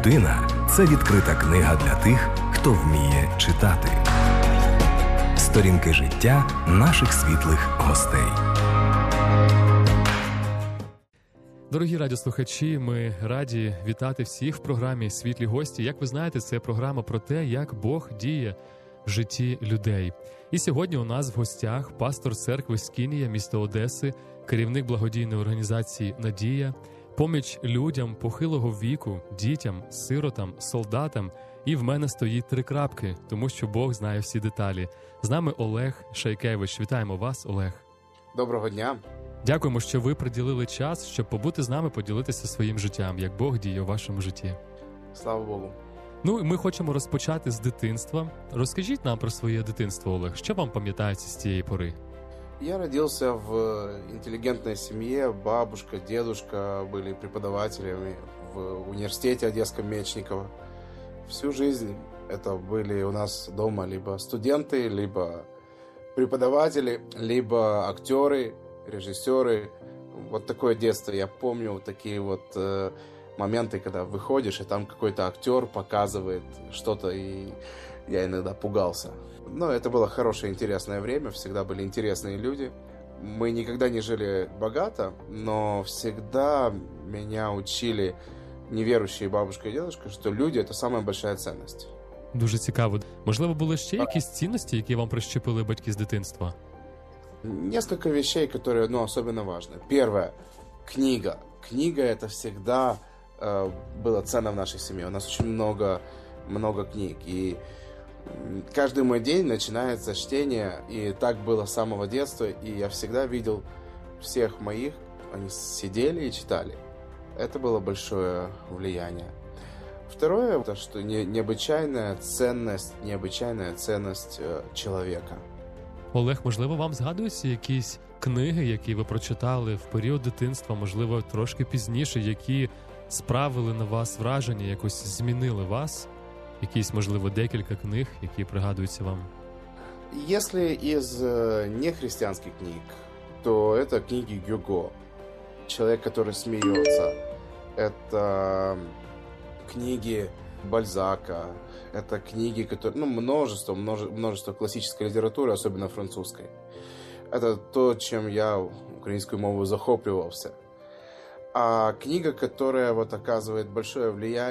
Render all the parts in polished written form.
Людина – це відкрита книга для тих, хто вміє читати. Сторінки життя наших світлих гостей. Дорогі радіослухачі, ми раді вітати всіх в програмі «Світлі гості». Як ви знаєте, це програма про те, як Бог діє в житті людей. І сьогодні у нас в гостях пастор церкви Скинія, місто Одеси, керівник благодійної організації «Надія», поміч людям похилого віку, дітям, сиротам, солдатам. І в мене стоїть 3 крапки, тому що Бог знає всі деталі. З нами Олег Шайкевич. Вітаємо вас, Олег. Доброго дня. Дякуємо, що ви приділили час, щоб побути з нами, поділитися своїм життям, як Бог діє у вашому житті. Слава Богу. Ну, ми хочемо розпочати з дитинства. Розкажіть нам про своє дитинство, Олег. Що вам пам'ятається з цієї пори? Я родился в интеллигентной семье. Бабушка, дедушка были преподавателями в университете Одесском Мечникова. Всю жизнь это были у нас дома либо студенты, либо преподаватели, либо актеры, режиссеры. Вот такое детство. Я помню вот такие вот моменты, когда выходишь, и там какой-то актер показывает что-то, и я иногда пугался. Но это было хорошее, интересное время, всегда были интересные люди. Мы никогда не жили богато, но всегда меня учили неверующие бабушка и дедушка, что люди – это самая большая ценность. Дуже цікаво. Можливо, були ще якісь цінності, які вам прищепили батьки з дитинства? Несколько вещей, которые, особенно важны. Первое – книга. Книга – это всегда было ценно в нашей семье. У нас очень много книг. И каждый мой день начинается с чтения. И так было с самого детства. И я всегда видел всех моих, они сидели и читали. Это было большое влияние. Второе – это что необычайная ценность человека. Олег, можливо, вам згадуються якісь книги, які ви прочитали в період дитинства, можливо, трошки пізніше, які справили на вас враження, якось змінили вас? Якісь, можливо, декілька книг, які пригадуються вам? Если из нехристианских книг, то это книги Гюго. «Человек, который смеется». Это книги Бальзака. Это книги, которые... множество классической литературы, особенно французской. Это то, чем я украинскую мову захопливался. А книга, которая оказывала большое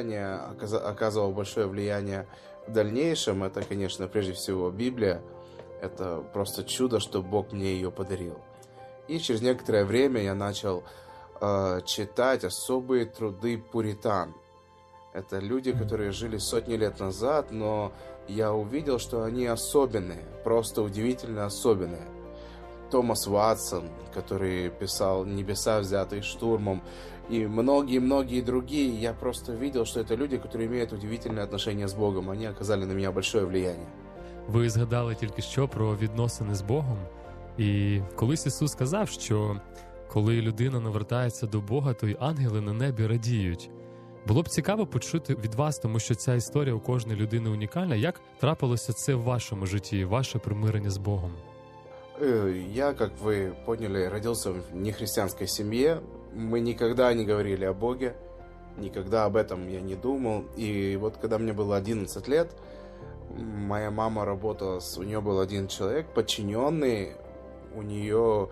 влияние в дальнейшем, это, конечно, прежде всего Библия. Это просто чудо, что Бог мне ее подарил. И через некоторое время я начал читать особые труды пуритан. Это люди, которые жили сотни лет назад, но я увидел, что они особенные, просто удивительно особенные. Томас Ватсон, который писал «Небеса, взятые штурмом», и многие другие. Я просто видел, что это люди, которые имеют удивительное отношение с Богом. Они оказали на меня большое влияние. Ви згадали тільки що про відносини з Богом. І колись Ісус сказав, що коли людина навертається до Бога, то й ангели на небі радіють. Було б цікаво почути від вас, тому що ця історія у кожної людини унікальна. Як трапилося це в вашому житті, ваше примирення з Богом? Я, как вы поняли, родился в нехристианской семье. Мы никогда не говорили о Боге, никогда об этом я не думал. И вот когда мне было 11 лет, моя мама работала, у нее был один человек, подчиненный у нее,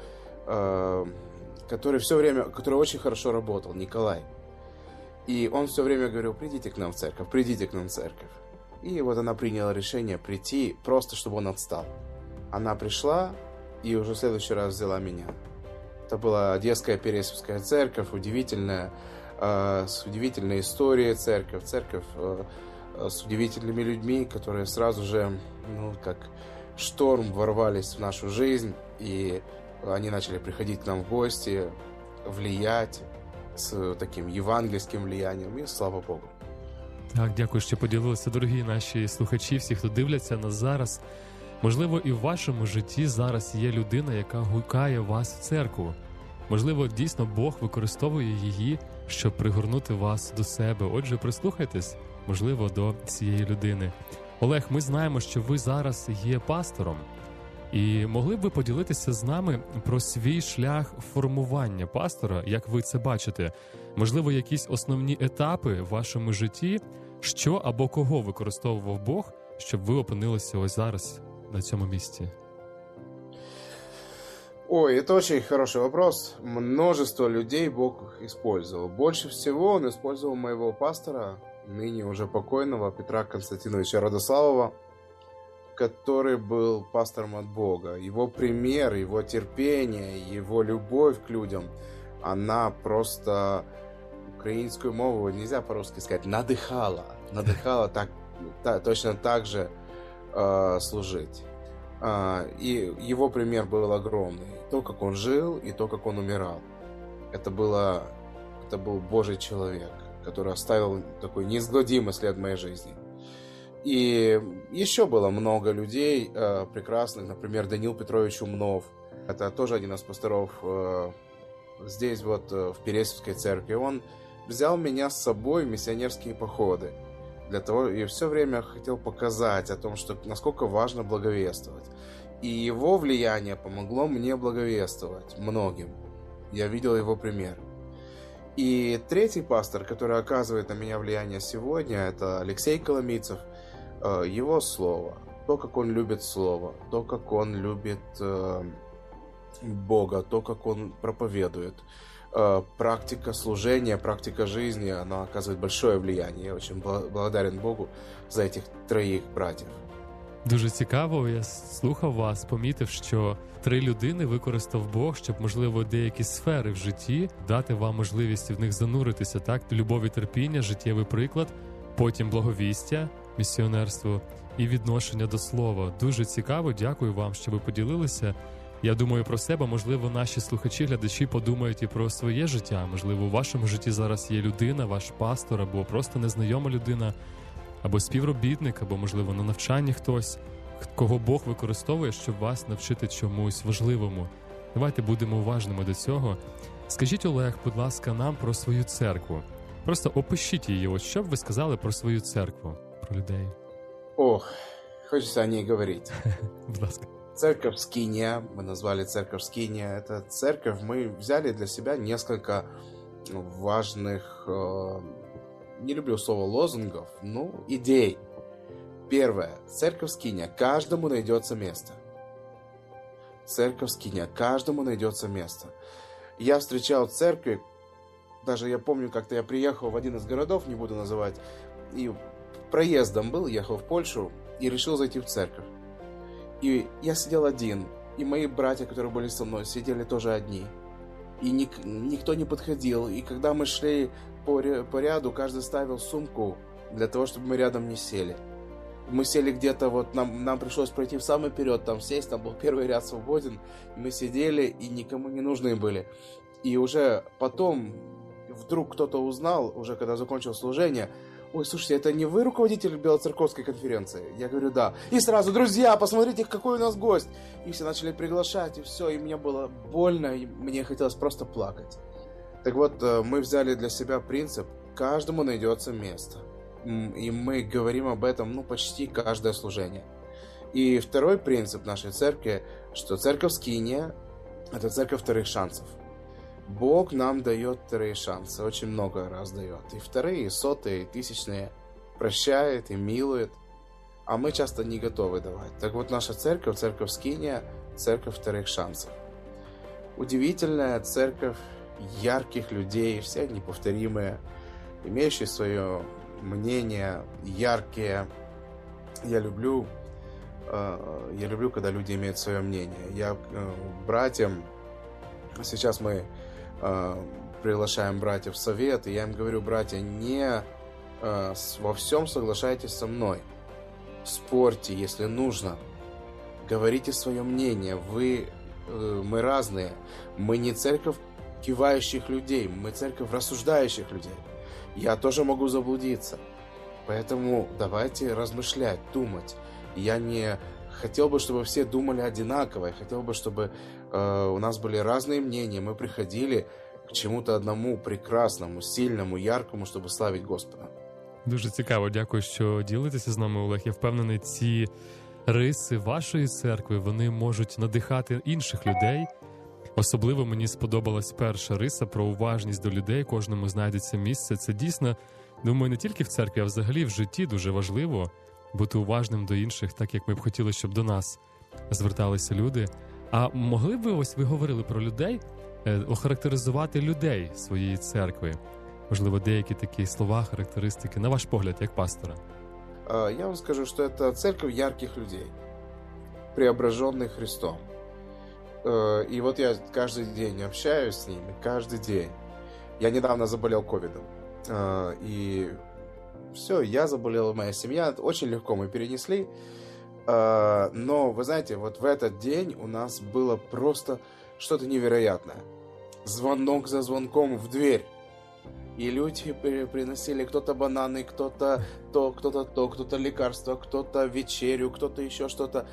который очень хорошо работал, Николай. И он все время говорил: придите к нам в церковь, придите к нам в церковь. И вот она приняла решение прийти, просто чтобы он отстал. Она пришла и уже в следующий раз взяла меня. Это была Одесская Пересовская церковь, удивительная, с удивительной историей церковь с удивительными людьми, которые сразу же, как шторм, ворвались в нашу жизнь, и они начали приходить к нам в гости, влиять з таким євангельським влиянням, і слава Богу. Так, дякую, що поділилися, дорогі наші слухачі, всі, хто дивляться нас зараз. Можливо, і в вашому житті зараз є людина, яка гукає вас в церкву. Можливо, дійсно Бог використовує її, щоб пригорнути вас до себе. Отже, прислухайтесь, можливо, до цієї людини. Олег, ми знаємо, що ви зараз є пастором. І могли б ви поділитися з нами про свій шлях формування пастора, як ви це бачите? Можливо, якісь основні етапи в вашому житті, що або кого використовував Бог, щоб ви опинилися ось зараз на цьому місці? Ой, это очень хороший вопрос. Множество людей Бог использовал. Больше всего Он использовал моего пастора, ныне уже покойного Петра Константиновича Радославова, который был пастором от Бога. Его пример, его терпение, его любовь к людям, она просто, украинскую мову нельзя по-русски сказать, надыхала точно так же служить. И его пример был огромный. То, как он жил, и то, как он умирал. Это был Божий человек, который оставил такой неизгладимый след в моей жизни. И еще было много людей прекрасных, например, Даниил Петрович Умнов. Это тоже один из пасторов здесь вот в Пересевской церкви. Он взял меня с собой в миссионерские походы. Для того, и все время хотел показать о том, что насколько важно благовествовать. И его влияние помогло мне благовествовать многим. Я видел его пример. И третий пастор, который оказывает на меня влияние сегодня, это Алексей Коломийцев. Его слово, то, как он любит слово, то, как он любит Бога, то, как он проповедует. Практика служения, практика жизни, она оказывает большое влияние. Я очень благодарен Богу за этих троих братьев. Дуже цікаво, я слухав вас, помітив, що 3 людини використав Бог, щоб, можливо, деякі сфери в житті дати вам можливість в них зануритися, так? Любов і терпіння, життєвий приклад, потім благовістя, місіонерство і відношення до слова. Дуже цікаво, дякую вам, що ви поділилися. Я думаю про себе, можливо, наші слухачі, глядачі подумають і про своє життя. Можливо, у вашому житті зараз є людина, ваш пастор, або просто незнайома людина, або співробітник, або, можливо, на навчанні хтось, кого Бог використовує, щоб вас навчити чомусь важливому. Давайте будемо уважними до цього. Скажіть, Олег, будь ласка, нам про свою церкву. Просто опишіть її. Ось що б ви сказали про свою церкву, про людей? Ох, хочется о ней говорить. Будь ласка. Церковь Скиния, мы назвали церковь Скиния. Это церковь, мы взяли для себя несколько важных, не люблю слово лозунгов, но идей. Первое. Церковь Скиния. Каждому найдется место. Церковь Скиния. Каждому найдется место. Я встречал церкви, даже я помню, как-то я приехал в один из городов, не буду называть, и проездом был, ехал в Польшу и решил зайти в церковь. И я сидел один, и мои братья, которые были со мной, сидели тоже одни. И никто не подходил. И когда мы шли по ряду, каждый ставил сумку для того, чтобы мы рядом не сели. Мы сели где-то, вот нам пришлось пройти в самый вперед, там сесть, там был первый ряд свободен. И мы сидели, и никому не нужны были. И уже потом вдруг кто-то узнал, уже когда закончил служение: ой, слушайте, это не вы руководитель Белоцерковской конференции? Я говорю, да. И сразу, друзья, посмотрите, какой у нас гость. И все начали приглашать, и все, и мне было больно, и мне хотелось просто плакать. Так вот, мы взяли для себя принцип: каждому найдется место. И мы говорим об этом, почти каждое служение. И второй принцип нашей церкви, что церковь Скиния – это церковь вторых шансов. Бог нам дает вторые шансы, очень много раз дает. И вторые, и сотые, и тысячные. Прощает и милует. А мы часто не готовы давать. Так вот, наша церковь, церковь Скиния, церковь вторых шансов. Удивительная церковь ярких людей, все неповторимые, имеющие свое мнение, яркие. Я люблю, когда люди имеют свое мнение. Я братьям, сейчас мы приглашаем братьев в совет, и я им говорю: братья, не во всем соглашайтесь со мной. Спорьте, если нужно. Говорите свое мнение. Мы разные. Мы не церковь кивающих людей, мы церковь рассуждающих людей. Я тоже могу заблудиться. Поэтому давайте размышлять, думать. Я не хотел бы, чтобы все думали одинаково. Я хотел бы, чтобы у нас были разные мнения. Мы приходили к чему-то одному прекрасному, сильному, яркому, щоб славити Господа. Дуже цікаво, дякую, що ділитеся з нами, Олег. Я впевнений, ці риси вашої церкви, вони можуть надихати інших людей. Особливо мені сподобалась перша риса про уважність до людей, кожному знайдеться місце. Це дійсно, думаю, не тільки в церкві, а взагалі в житті дуже важливо бути уважним до інших, так як ми б хотіли, щоб до нас зверталися люди. А могли б ви, ось ви говорили про людей, охарактеризувати людей своєї церкви? Можливо, деякі такі слова, характеристики, на ваш погляд, як пастора? Я вам скажу, что это церковь ярких людей, преображенных Христом. И вот я каждый день общаюсь с ними, каждый день. Я недавно заболел ковидом. И все, я заболел, и моя семья. Очень легко мы перенесли. Но, вы знаете, вот в этот день у нас было просто что-то невероятное. Звонок за звонком в дверь. И люди приносили кто-то бананы, кто-то кто-то лекарства, кто-то вечерю, кто-то еще что-то.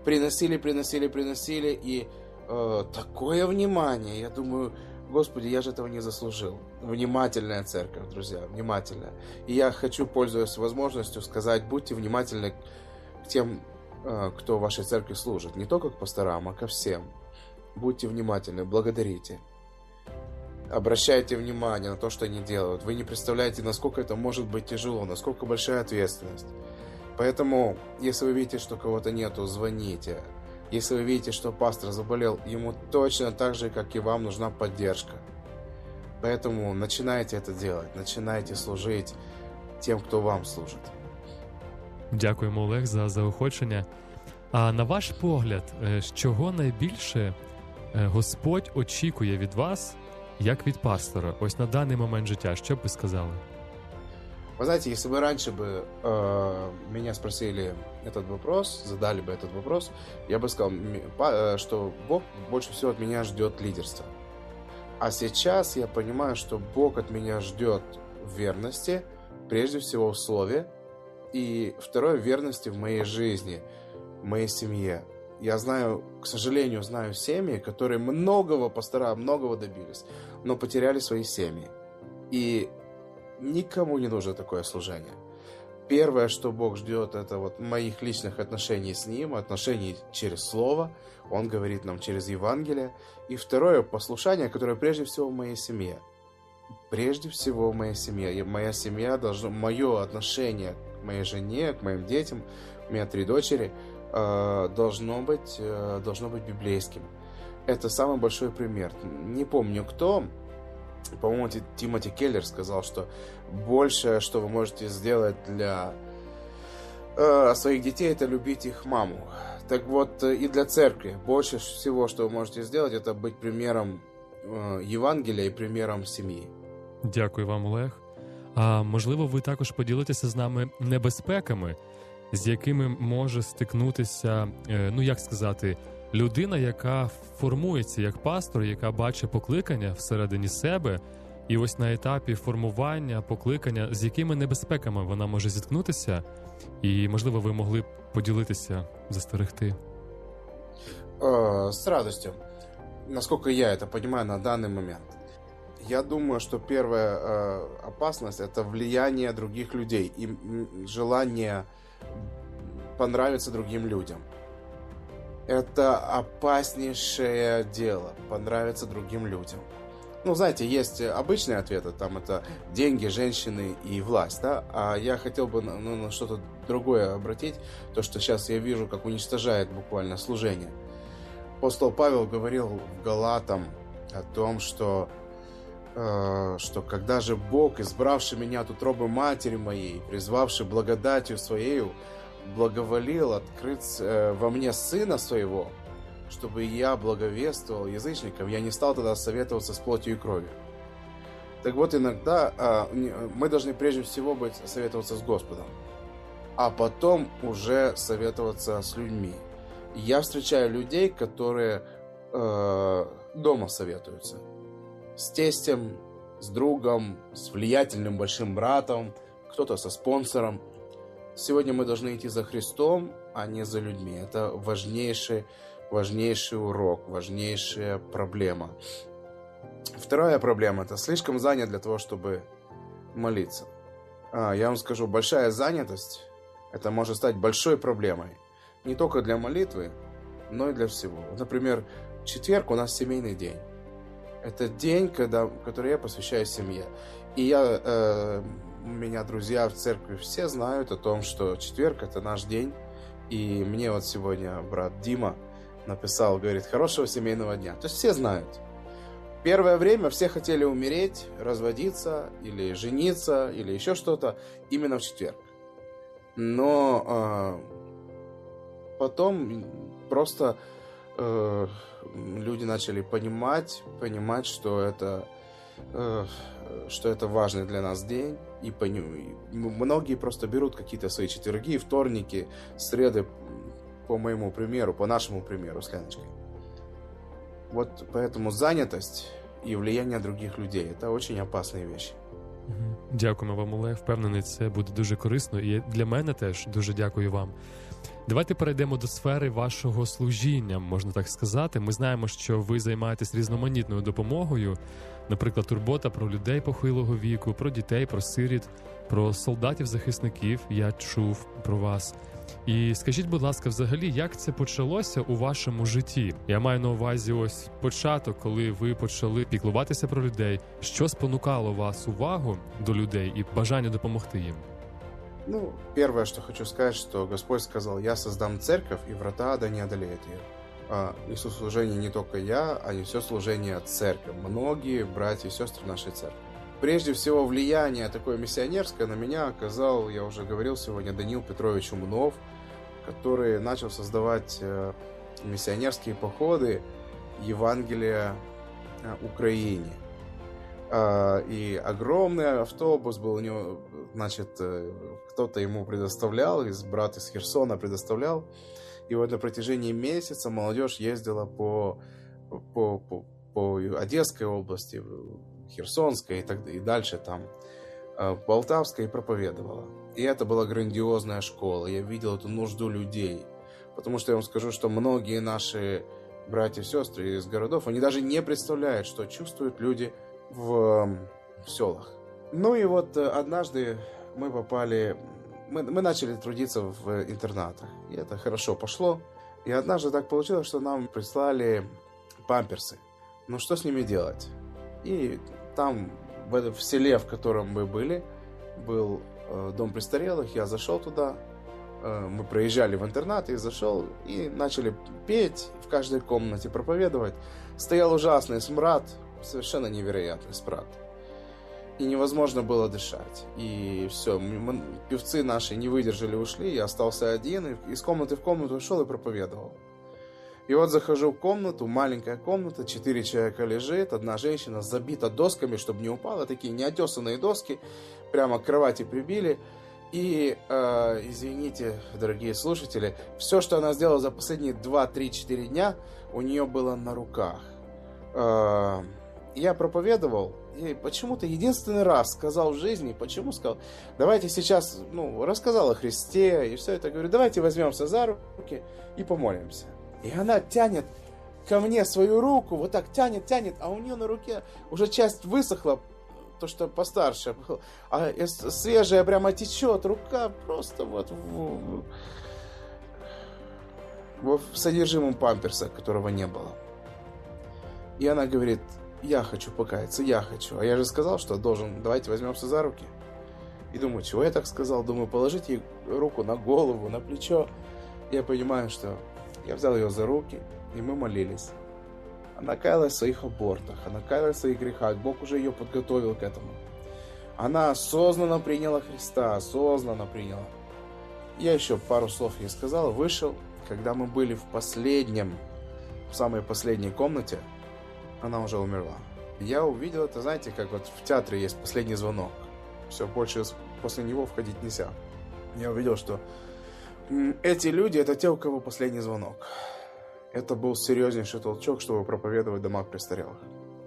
Приносили. И такое внимание. Я думаю, Господи, я же этого не заслужил. Внимательная церковь, друзья, внимательная. И я хочу, пользуясь возможностью, сказать, будьте внимательны к тем, кто в вашей церкви служит. Не только к пасторам, а ко всем. Будьте внимательны, благодарите. Обращайте внимание на то, что они делают. Вы не представляете, насколько это может быть тяжело, насколько большая ответственность. Поэтому, если вы видите, что кого-то нету, звоните. Если вы видите, что пастор заболел, ему точно так же, как и вам, нужна поддержка. Поэтому начинайте это делать, начинайте служить тем, кто вам служит. Дякуємо, Олег, за заохочення. А на ваш погляд, з чого найбільше Господь очікує від вас, як від пастора? Ось на даний момент життя, що б ви сказали? Вы знаете, если бы раньше бы меня спросили этот вопрос, задали бы этот вопрос, я бы сказал, что Бог больше всего от меня ждет лидерства. А сейчас я понимаю, что Бог от меня ждет верности, прежде всего в слове, и второе, верности в моей жизни, в моей семье. Я знаю, к сожалению, знаю семьи, которые многого добились, но потеряли свои семьи. И никому не нужно такое служение. Первое, что Бог ждет, это вот моих личных отношений с Ним, отношений через Слово. Он говорит нам через Евангелие. И второе, послушание, которое прежде всего в моей семье. Прежде всего в моей семье. И моя семья должна, мое отношение к моей жене, к моим детям, у меня 3 дочери, должно быть библейским. Это самый большой пример. Не помню кто, по-моему, Тимоти Келлер сказал, что большее, что вы можете сделать для своих детей, это любить их маму. Так вот, и для церкви больше всего, что вы можете сделать, это быть примером Євангелія і приміром сім'ї. Дякую вам, Олег. А можливо, ви також поділитеся з нами небезпеками, з якими може стикнутися, людина, яка формується як пастор, яка бачить покликання всередині себе, і ось на етапі формування покликання, з якими небезпеками вона може зіткнутися, і, можливо, ви могли б поділитися, застерегти. С радостью. Насколько я это понимаю на данный момент. Я думаю, что первая опасность – это влияние других людей и желание понравиться другим людям. Это опаснейшее дело – понравиться другим людям. Знаете, есть обычные ответы, там это деньги, женщины и власть, да? А я хотел бы на что-то другое обратить, то, что сейчас я вижу, как уничтожает буквально служение. Апостол Павел говорил в Галатам о том, что когда же Бог, избравший меня от утробы матери моей, призвавший благодатью Своею, благоволил открыть во мне Сына Своего, чтобы я благовествовал язычникам, я не стал тогда советоваться с плотью и кровью. Так вот, иногда мы должны прежде всего советоваться с Господом, а потом уже советоваться с людьми. Я встречаю людей, которые дома советуются. С тестем, с другом, с влиятельным большим братом, кто-то со спонсором. Сегодня мы должны идти за Христом, а не за людьми. Это важнейший урок, важнейшая проблема. Вторая проблема – это слишком занят для того, чтобы молиться. Я вам скажу, большая занятость – это может стать большой проблемой. Не только для молитвы, но и для всего. Например, четверг у нас семейный день. Это день, который я посвящаю семье. И у меня друзья в церкви все знают о том, что четверг – это наш день. И мне вот сегодня брат Дима написал, говорит, хорошего семейного дня. То есть все знают. Первое время все хотели умереть, разводиться или жениться, или еще что-то именно в четверг. Но потом просто люди начали понимать, что это важный для нас день. И многие просто берут какие-то свои четверги, вторники, среды, по моему примеру, по нашему примеру с Леночкой. Вот поэтому занятость і влияння других людей – це дуже опасні речі. Дякуємо вам, Олег. Впевнений, це буде дуже корисно. І для мене теж дуже дякую вам. Давайте перейдемо до сфери вашого служіння, можна так сказати. Ми знаємо, що ви займаєтесь різноманітною допомогою. Наприклад, турбота про людей похилого віку, про дітей, про сиріт, про солдатів-захисників. Я чув про вас. І скажіть, будь ласка, взагалі, як це почалося у вашому житті? Я маю на увазі ось початок, коли ви почали піклуватися про людей. Що спонукало вас увагу до людей і бажання допомогти їм? Первое, что хочу сказать, что Господь сказал, я создам церковь, и врата ада не одолеют ее. Несу служение не только я, а несет служение церковь. Многие братья и сестры нашей церкви. Прежде всего, влияние такое миссионерское на меня оказал, я уже говорил сегодня, Даниил Петрович Умнов, который начал создавать миссионерские походы Евангелия Украине. И огромный автобус был у него, кто-то ему предоставлял, брат из Херсона предоставлял. И вот на протяжении месяца молодежь ездила по Одесской области, Херсонской и дальше там, Полтавской, и проповедовала. И это была грандиозная школа. Я видел эту нужду людей. Потому что я вам скажу, что многие наши братья и сестры из городов, они даже не представляют, что чувствуют люди в селах. И вот однажды мы начали трудиться в интернатах. И это хорошо пошло. И однажды так получилось, что нам прислали памперсы. Что с ними делать? И там, в селе, в котором мы были, был дом престарелых. Я зашел туда. Мы проезжали в интернат, и зашел, и начали петь в каждой комнате, проповедовать. Стоял ужасный смрад, совершенно невероятный смрад. И невозможно было дышать. И все, певцы наши не выдержали, ушли, я остался один, и из комнаты в комнату шел и проповедовал. И вот захожу в комнату, маленькая комната, 4 человека лежит, одна женщина забита досками, чтобы не упала, такие неотесанные доски, прямо к кровати прибили. И, извините, дорогие слушатели, все, что она сделала за последние 2-3-4 дня, у нее было на руках. Я проповедовал, и почему-то единственный раз сказал в жизни, давайте сейчас, рассказал о Христе, и все это, говорю, давайте возьмемся за руки и помолимся. И она тянет ко мне свою руку, вот так тянет, а у нее на руке уже часть высохла, то, что постарше был, а свежая прямо течет, рука просто вот в содержимом памперса, которого не было. И она говорит, я хочу покаяться, я хочу. А я же сказал, что должен, давайте возьмемся за руки. И думаю, чего я так сказал? Думаю, положить ей руку на голову, на плечо. Я понимаю, что я взял ее за руки, и мы молились. Она каялась в своих абортах, она каялась в своих грехах, Бог уже ее подготовил к этому. Она осознанно приняла Христа, осознанно приняла. Я еще пару слов ей сказал, вышел. Когда мы были в самой последней комнате, она уже умерла. Я увидел это, знаете, как вот в театре есть последний звонок. Все, больше после него входить нельзя. Я увидел, что эти люди, это те, у кого последний звонок. Это был серьезнейший толчок, чтобы проповедовать в домах престарелых.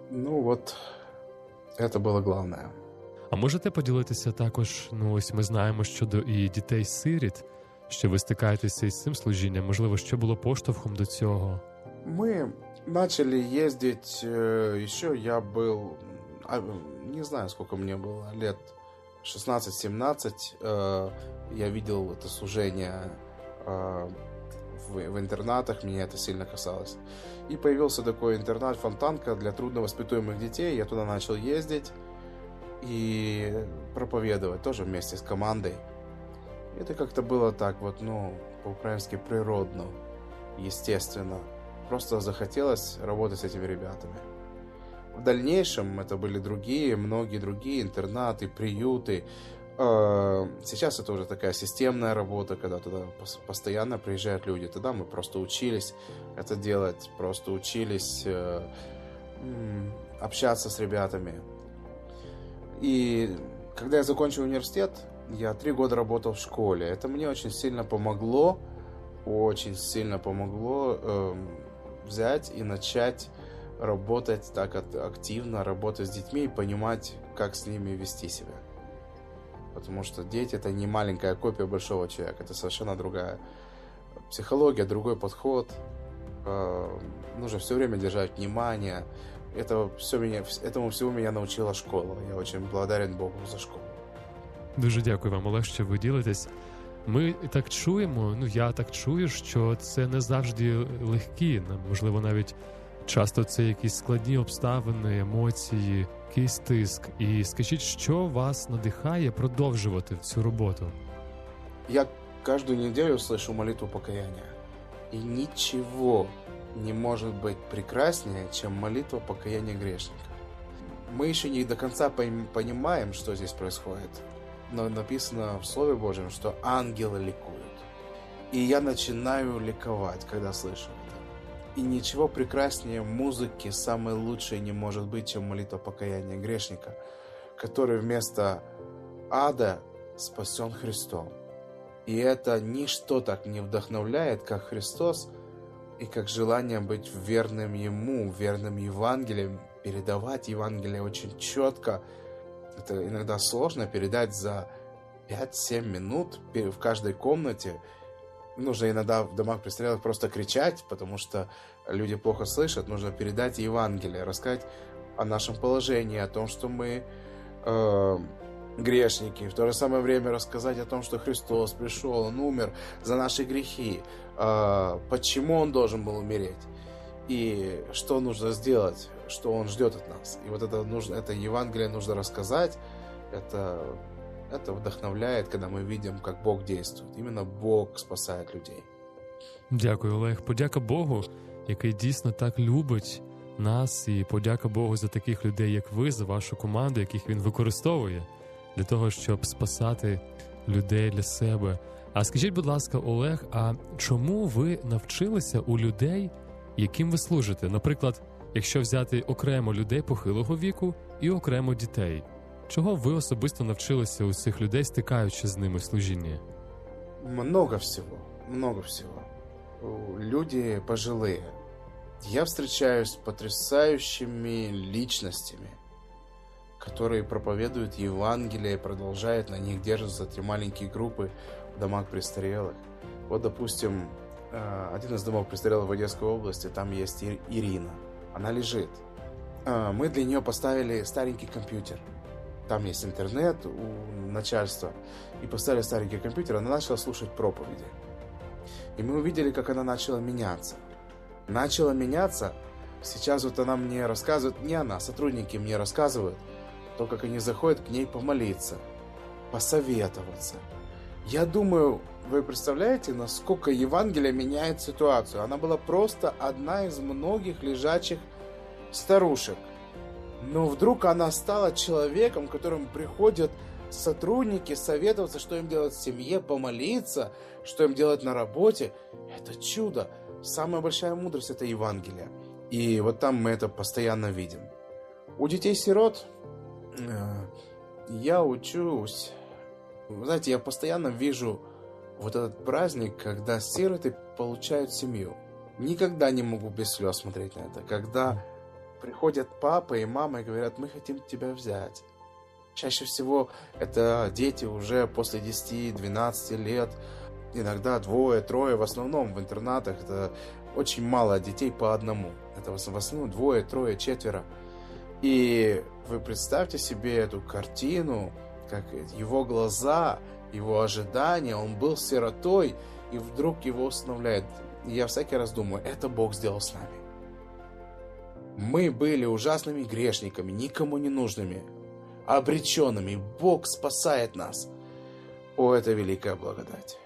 Это было главное. А можете поділитися також, ось ми знаємо щодо і дітей-сиріт, що ви стикаєтеся із цим служінням, можливо, що було поштовхом до цього? Мы начали ездить, еще я был, не знаю, сколько мне было, лет 16-17, я видел это служение в интернатах, меня это сильно касалось. И появился такой интернат «Фонтанка» для трудновоспитуемых детей. Я туда начал ездить и проповедовать тоже вместе с командой. Это как-то было так вот, по-украински природно, естественно. Просто захотелось работать с этими ребятами. В дальнейшем это были многие другие интернаты, приюты. Сейчас это уже такая системная работа, когда туда постоянно приезжают люди. Тогда мы просто учились это делать, просто учились общаться с ребятами. И когда я закончил университет, я 3 года работал в школе. Это мне очень сильно помогло взять и начать работать так активно, работать с детьми и понимать, как с ними вести себя. Потому что дети — это не маленькая копия большого человека, это совершенно другая психология, другой подход. Нужно все время держать внимание. Этому всему меня научила школа. Я очень благодарен Богу за школу. Дуже дякую вам, Олег, що ви ділитесь. Ми так чуємо, я так чую, що це не завжди легкі, можливо, навіть часто це якісь складні обставини, емоції, якийсь тиск. І скажіть, що вас надихає продовжувати цю роботу? Я каждую неделю слышу молитву покаяния. И ничего не может быть прекраснее, чем молитва покаяния грешника. Мы еще не до конца понимаем, что здесь происходит. Но написано в Слове Божьем, что ангелы ликуют. И я начинаю ликовать, когда слышу это. И ничего прекраснее музыки самой лучшей не может быть, чем молитва покаяния грешника, который вместо ада спасен Христом. И это ничто так не вдохновляет, как Христос, и как желание быть верным Ему, верным Евангелием, передавать Евангелие очень четко. Это иногда сложно передать за 5-7 минут в каждой комнате. Нужно иногда в домах престарелых просто кричать, потому что люди плохо слышат. Нужно передать Евангелие, рассказать о нашем положении, о том, что мы грешники. В то же самое время рассказать о том, что Христос пришел, Он умер за наши грехи. Почему Он должен был умереть? И что нужно сделать, что Он ждет от нас. И вот это Евангелие нужно рассказать. Это вдохновляет, когда мы видим, как Бог действует. Именно Бог спасает людей. Дякую, Олег. Подяка Богу, який дійсно так любить нас, і подяка Богу за таких людей, як ви, за вашу команду, яких Він використовує для того, щоб спасати людей для себе. А скажіть, будь ласка, Олег, а чому ви навчилися у людей, яким ви служите? Наприклад, якщо взяти окремо людей похилого віку і окремо дітей. Чого ви особисто навчилися у цих людей, стикаючи з ними в служінні? Много всего. Люди пожилые. Я встречаюсь с потрясающими личностями, которые проповедуют Евангелие, продолжают на них держатся 3 маленькие группы в домах престарелых. Вот, допустим, один из домов престарелых в Одесской области, там есть Ирина. Она лежит. Мы для нее поставили старенький компьютер. Там есть интернет у начальства. И поставили старенький компьютер, она начала слушать проповеди. И мы увидели, как она начала меняться. Сейчас вот она мне рассказывает, не она, сотрудники мне рассказывают, то, как они заходят к ней помолиться, посоветоваться. Я думаю, вы представляете, насколько Евангелие меняет ситуацию? Она была просто одна из многих лежачих старушек. Но вдруг она стала человеком, к которому приходят сотрудники советоваться, что им делать в семье, помолиться, что им делать на работе. Это чудо. Самая большая мудрость — это Евангелие. И вот там мы это постоянно видим. У детей-сирот я учусь. Вы знаете, я постоянно вижу вот этот праздник, когда сироты получают семью. Никогда не могу без слез смотреть на это. Когда приходят папа и мама и говорят: мы хотим тебя взять. Чаще всего это дети уже после 10-12 лет. Иногда 2-3, в основном в интернатах это очень мало детей по одному. Это в основном 2, 3, 4. И вы представьте себе эту картину, как его глаза, его ожидания, он был сиротой, и вдруг его усыновляет. я всякий раз думаю, это Бог сделал с нами. Мы были ужасными грешниками, никому не нужными, обреченными. Бог спасает нас. О, это великая благодать.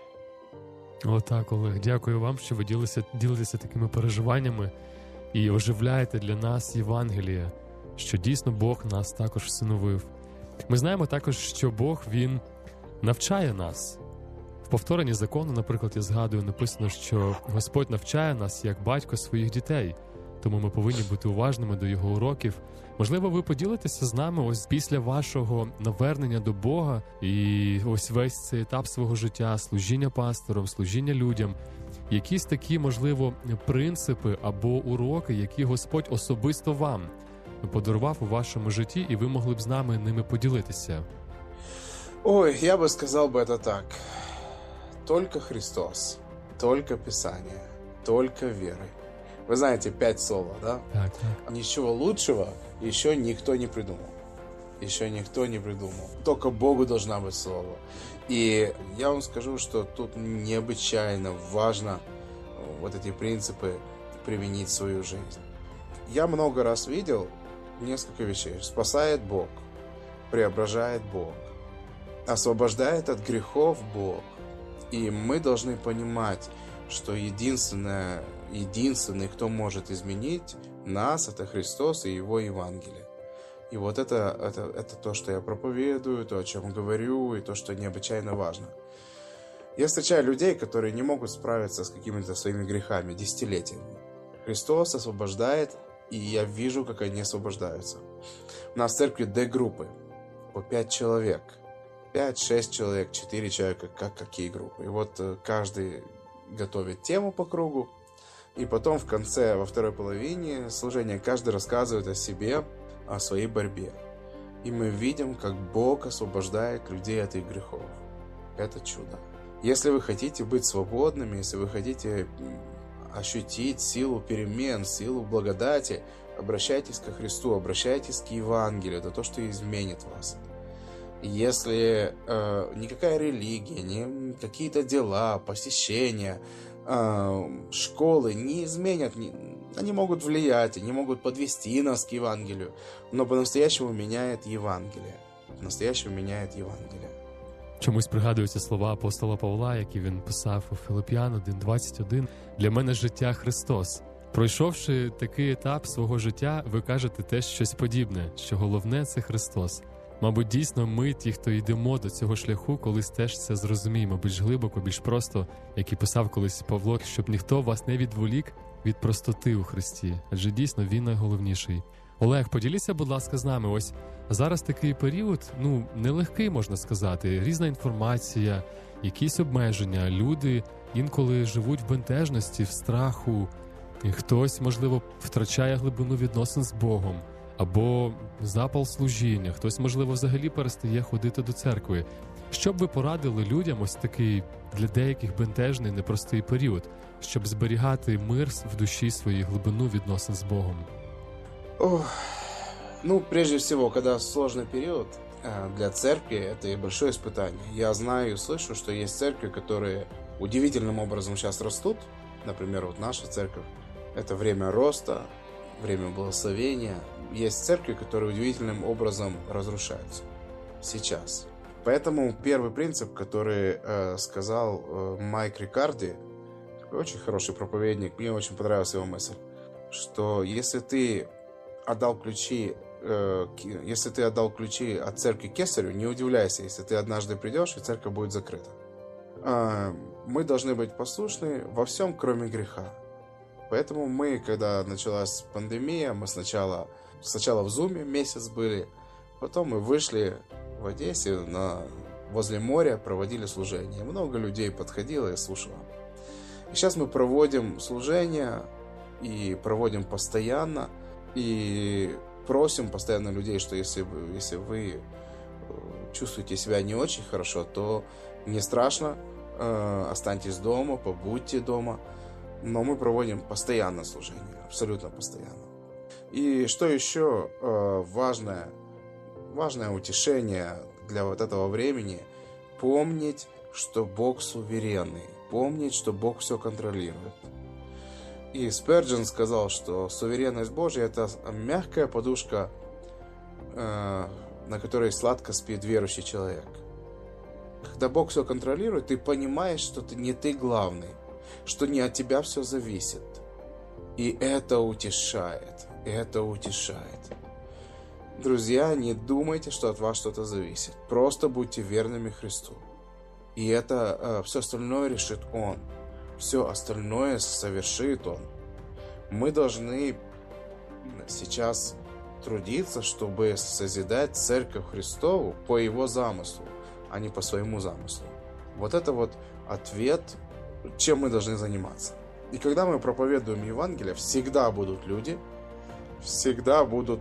Отак, Олег, дякую вам, що ви ділитеся такими переживаннями і оживляєте для нас Євангеліє, що дійсно Бог нас також всиновив. Ми знаємо також, що Бог, Він навчає нас. В повторенні закону, наприклад, я згадую, написано, що Господь навчає нас як батько своїх дітей, тому ми повинні бути уважними до Його уроків. Можливо, ви поділитеся з нами ось після вашого навернення до Бога і ось весь цей етап свого життя, служіння пастором, служіння людям, якісь такі, можливо, принципи або уроки, які Господь особисто вам подарував у вашому житті, і ви могли б з нами ними поділитися. Ой, я бы сказал бы это так. Только Христос, только Писание, только верой. Вы знаете, 5 слов, да? Так. Ничего лучшего еще никто не придумал. Еще никто не придумал. Только Богу должна быть слово. И я вам скажу, что тут необычайно важно вот эти принципы применить в свою жизнь. Я много раз видел несколько вещей. Спасает Бог, преображает Бог, освобождает от грехов Бог. И мы должны понимать, что единственный, кто может изменить нас, это Христос и Его Евангелие. И вот это то, что я проповедую, то, о чем говорю, и то, что необычайно важно. Я встречаю людей, которые не могут справиться с какими-то своими грехами десятилетиями. Христос освобождает, и я вижу, как они освобождаются. У нас в церкви D-группы, по 5 человек. 5-6 человек, 4 человека, какие группы. И вот каждый готовит тему по кругу, и потом в конце, во второй половине служения, каждый рассказывает о себе, о своей борьбе. И мы видим, как Бог освобождает людей от их грехов. Это чудо. Если вы хотите быть свободными, если вы хотите ощутить силу перемен, силу благодати, обращайтесь ко Христу, обращайтесь к Евангелию. Это то, что изменит вас. Если никакая религия, ни какие-то дела, посещения, школы не изменят, они могут влиять, они могут подвести нас к Евангелию, но по-настоящему меняет Евангелие. По-настоящему меняет Евангелие. Чомусь пригадуються слова апостола Павла, які він писав у Филип'ян 1:21. «Для мене життя Христос». Пройшовши такий етап свого життя, ви кажете теж щось подібне, що головне – це Христос. Мабуть, дійсно ми, ті, хто йдемо до цього шляху, колись теж це зрозуміємо більш глибоко, більш просто, як і писав колись Павло, щоб ніхто вас не відволік від простоти у Христі, адже дійсно Він найголовніший. Олег, поділіться, будь ласка, з нами. Ось зараз такий період, нелегкий, можна сказати, різна інформація, якісь обмеження, люди інколи живуть в бентежності, в страху, хтось, можливо, втрачає глибину відносин з Богом, або запал служіння, хтось, можливо, взагалі перестає ходити до церкви. Що б ви порадили людям ось такий для деяких бентежний, непростий період, щоб зберігати мир в душі своїй, глибину відносин з Богом? Прежде всего, когда сложный период для церкви, это и большое испытание. Я знаю и слышу, что есть церкви, которые удивительным образом сейчас растут. Например, вот наша церковь. Это время роста, время благословения. Есть церкви, которые удивительным образом разрушаются сейчас. Поэтому первый принцип, который сказал Майк Рикарди, очень хороший проповедник, мне очень понравилась его мысль, что если ты отдал ключи от церкви Кесарю, не удивляйся, если ты однажды придешь, и церковь будет закрыта. Мы должны быть послушны во всем, кроме греха. Поэтому мы, когда началась пандемия, мы сначала в Зуме месяц были, потом мы вышли в Одессе возле моря, проводили служение. Много людей подходило и слушало. И сейчас мы проводим служение и проводим постоянно, и просим постоянно людей, что если вы чувствуете себя не очень хорошо, то не страшно, останьтесь дома, побудьте дома. Но мы проводим постоянно служение, абсолютно постоянно. И что еще важное утешение для вот этого времени – помнить, что Бог суверенный, помнить, что Бог все контролирует. И Спurgeon сказал, что суверенность Божья — это мягкая подушка, на которой сладко спит верующий человек. Когда Бог все контролирует, ты понимаешь, что не ты главный, что не от тебя все зависит. И это утешает, это утешает. Друзья, не думайте, что от вас что-то зависит. Просто будьте верными Христу. И это все остальное решит Он. Все остальное совершит Он. Мы должны сейчас трудиться, чтобы созидать Церковь Христову по Его замыслу, а не по своему замыслу. Вот это вот ответ, чем мы должны заниматься. И когда мы проповедуем Евангелие, всегда будут люди, всегда будут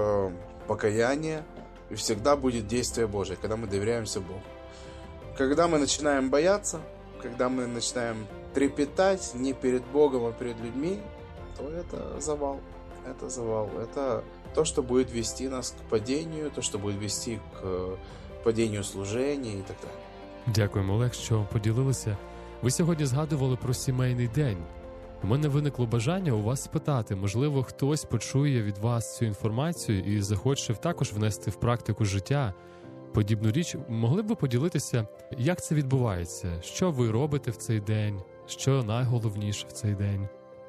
покаяние, и всегда будет действие Божие, когда мы доверяемся Богу. Когда мы начинаем бояться, когда мы начинаем трепетать не перед Богом, а перед людьми, то это завал. Это завал. Это то, что будет вести нас к падению, то, что будет вести к падінню служення і так далі. Дякуємо, Олег, що поділилися. Ви сьогодні згадували про сімейний день. У мене виникло бажання у вас спитати, можливо, хтось почує від вас цю інформацію і захоче також внести в практику життя подібну річ. Могли б ви поділитися, як це відбувається? Що ви робите в цей день? Що найголовніше в цей день?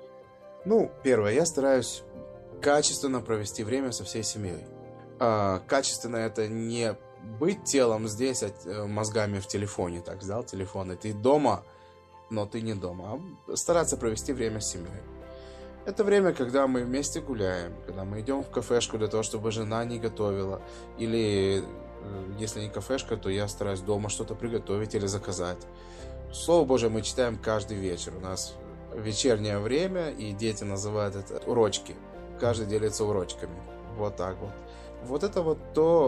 Первое, я стараюсь качественно провести время со всей семьей. Качественно это не быть телом здесь, а мозгами в телефоне. Так, взял телефон, и ты дома, но ты не дома. А стараться провести время с семьей. Это время, когда мы вместе гуляем, когда мы идем в кафешку для того, чтобы жена не готовила. Или, если не кафешка, то я стараюсь дома что-то приготовить или заказать. Слово Божие мы читаем каждый вечер. У нас вечернее время, и дети называют это урочки. Каждый делится урочками. Вот так вот. Вот это вот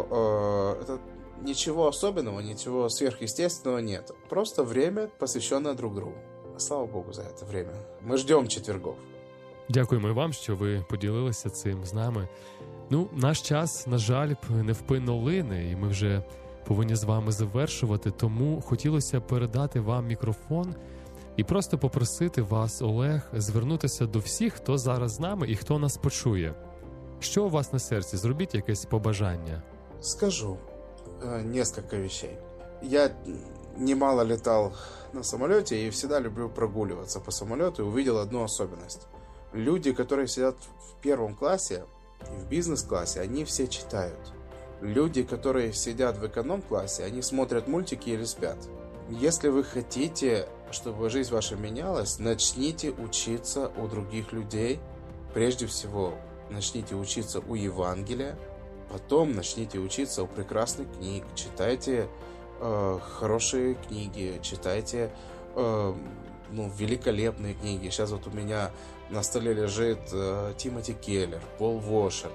это ничего особенного, ничего сверхъестественного нет. Просто время, посвященное друг другу. Слава Богу за это время. Мы ждем четвергов. Дякуємо і вам, що ви поділилися цим з нами. Наш час, на жаль, невпинно лине, і ми вже повинні з вами завершувати, тому хотілося передати вам мікрофон і просто попросити вас, Олег, звернутися до всіх, хто зараз з нами і хто нас почує. Що у вас на серці? Зробіть якесь побажання. Скажу несколько вещей. Я немало летал на самолете и всегда люблю прогуливаться по самолету и увидел одну особенность. Люди, которые сидят в первом классе и в бизнес-классе, они все читают. Люди, которые сидят в эконом-классе, они смотрят мультики или спят. Если вы хотите, чтобы жизнь ваша менялась, начните учиться у других людей. Прежде всего, начните учиться у Евангелия, потом начните учиться у прекрасных книг, читайте хорошие книги, читайте великолепные книги. Сейчас вот у меня на столе лежит Тимоти Келлер, Пол Вошер,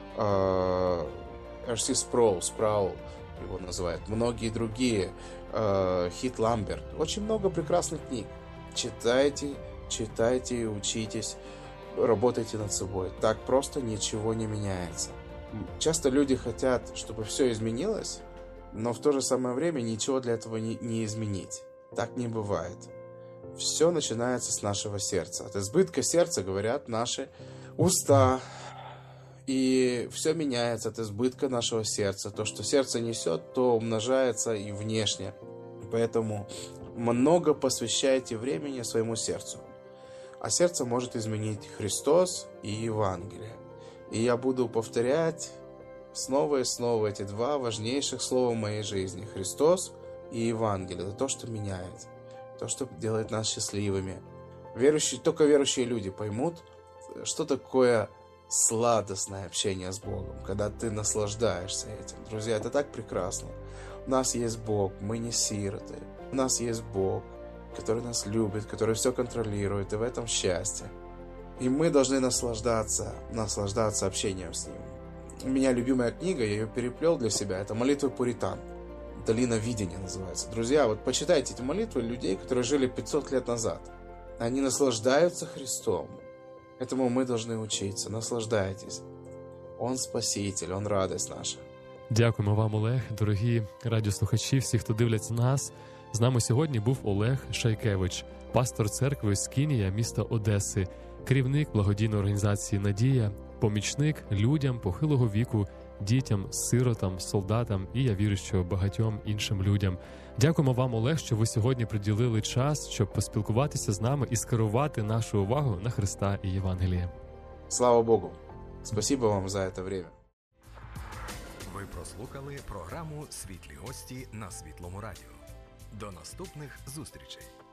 Р.С. Спраул его называют, многие другие, Хит Ламберт. Очень много прекрасных книг. Читайте и учитесь, работайте над собой. Так просто ничего не меняется. Часто люди хотят, чтобы все изменилось, но в то же самое время ничего для этого не изменить. Так не бывает. Все начинается с нашего сердца. От избытка сердца говорят наши уста. И все меняется от избытка нашего сердца. То, что сердце несет, то умножается и внешне. Поэтому много посвящайте времени своему сердцу. А сердце может изменить Христос и Евангелие. И я буду повторять снова и снова эти два важнейших слова в моей жизни. Христос и Евангелие. Это то, что меняет. То, что делает нас счастливыми. Только верующие люди поймут, что такое сладостное общение с Богом, когда ты наслаждаешься этим. Друзья, это так прекрасно. У нас есть Бог, мы не сироты. У нас есть Бог, который нас любит, который все контролирует, и в этом счастье. И мы должны наслаждаться общением с Ним. У меня любимая книга, я ее переплел для себя, это «Молитвы пуритан». «Долина видения» называется. Друзья, вот почитайте эти молитвы людей, которые жили 500 лет назад. Они наслаждаются Христом. Этому мы должны учиться. Наслаждайтесь. Он Спаситель, Он радость наша. Дякуємо вам, Олег, дорогі радіослухачі, всі, хто дивляться нас. З нами сьогодні був Олег Шайкевич, пастор церкви Скинія міста Одеси, керівник благодійної організації «Надія», помічник людям похилого віку, дітям, сиротам, солдатам і, я вірю, що багатьом іншим людям. Дякуємо вам, Олег, що ви сьогодні приділили час, щоб поспілкуватися з нами і скерувати нашу увагу на Христа і Євангеліє. Слава Богу! Спасибо вам за это время. Ви прослухали програму «Світлі гості» на Світлому радіо. До наступних зустрічей!